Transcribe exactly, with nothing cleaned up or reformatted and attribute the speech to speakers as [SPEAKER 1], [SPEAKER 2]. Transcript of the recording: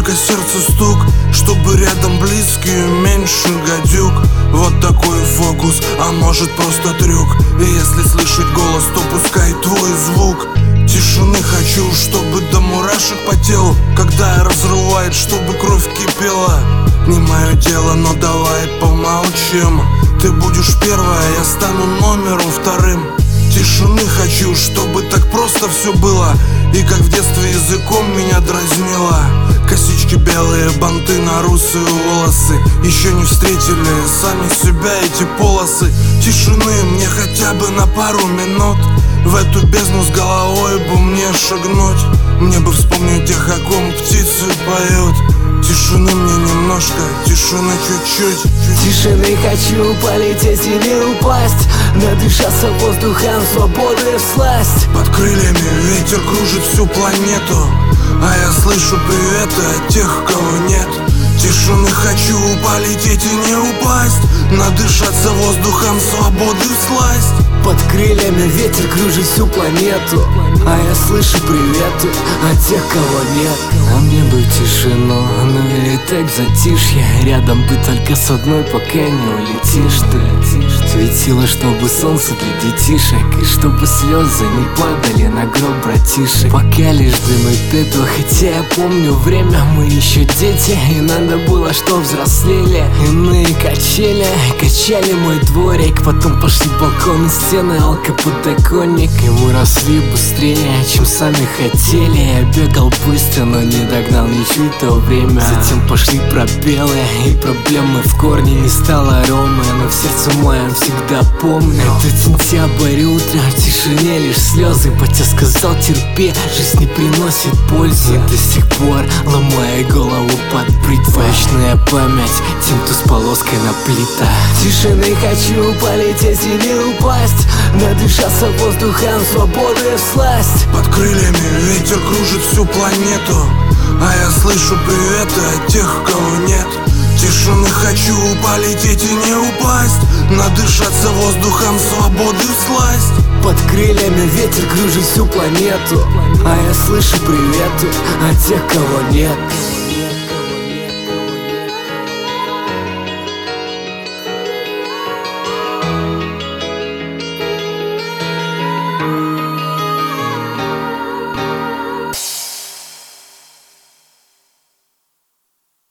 [SPEAKER 1] только сердце стук, чтобы рядом близкие, меньше гадюк. Вот такой фокус, а может просто трюк. И если слышать голос, то пускай твой звук. Тишины хочу, чтобы до мурашек по телу, когда разрывает, чтобы кровь кипела. Не мое дело, но давай помолчим. Ты будешь первая, я стану номером вторым. Тишины хочу, чтобы так просто все было. И как в детстве языком меня дразнило. Косички белые, банты на русые волосы. Еще не встретили сами себя эти полосы. Тишины мне хотя бы на пару минут. В эту бездну с головой бы мне шагнуть. Мне бы вспомнить тех, о ком птицы поют. Тишины мне немножко, тишины чуть-чуть.
[SPEAKER 2] Тишины хочу, полететь или упасть, надышаться воздухом свободы всласть.
[SPEAKER 1] Под крыльями ветер кружит всю планету, а я слышу приветы от тех, кого нет. Тишины хочу, полететь и не упасть, надышаться воздухом свободы всласть.
[SPEAKER 2] Под крыльями ветер кружит всю планету, а я слышу приветы от тех, кого нет. А мне бы тишину, ну или так затишье. Рядом бы только с одной, пока не улетишь ты. Светило, чтобы солнце для детишек, и чтобы слезы не падали на гроб братишек. Пока лишь дым и пепел, хотя я помню время, мы еще дети, и надо было, чтоб взрослели. Иные качели, качали мой дворик, потом пошли балконы, стены, алка, подоконник. И мы росли быстрее, чем сами хотели. Я бегал быстро, но не догнал ничуть то время. Затем пошли пробелы и проблемы в корне. Не стало Ромы, но в сердце моем всегда помню. Это сентябрь, утро, в тишине лишь слезы. Батя сказал терпи, жизнь не приносит пользы. И до сих пор ломая голову под бритвой. Вечная память тем, кто с полоской на плитах. Тишины хочу, полететь или упасть, надышаться воздухом свободы всласть.
[SPEAKER 1] Под крыльями ветер кружит всю планету, а я слышу приветы от тех, кого нет. Тишины хочу, полететь и не упасть, надышаться воздухом свободы всласть.
[SPEAKER 2] Под крыльями ветер кружит всю планету, а я слышу приветы от тех, кого нет.